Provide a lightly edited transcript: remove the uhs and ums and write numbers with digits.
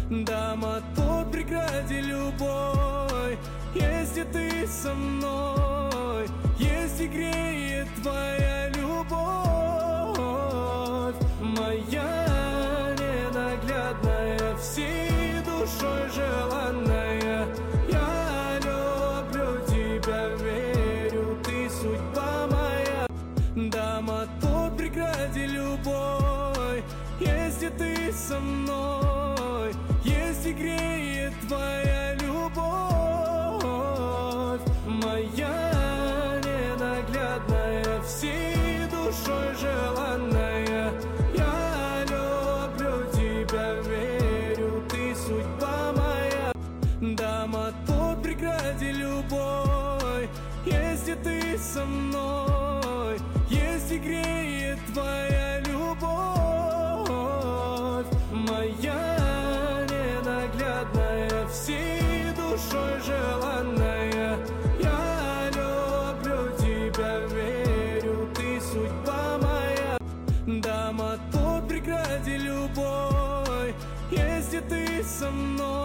Дам отпор преграде любой, если ты со мной, если греет твоя любовь. Моя ненаглядная, всей душой желанная, я люблю тебя, верю, ты судьба моя. Дам отпор преграде любой, если ты со мной, если греет твоя любовь. Моя ненаглядная, всей душой желанная, я люблю тебя, верю, ты судьба моя. Дам отпор преграде любой, если ты со мной, если греет твоя любовь. Моя ненаглядная, всей душой желанная, я люблю тебя, верю, ты судьба моя. Дам отпор преграде любой, если ты со мной.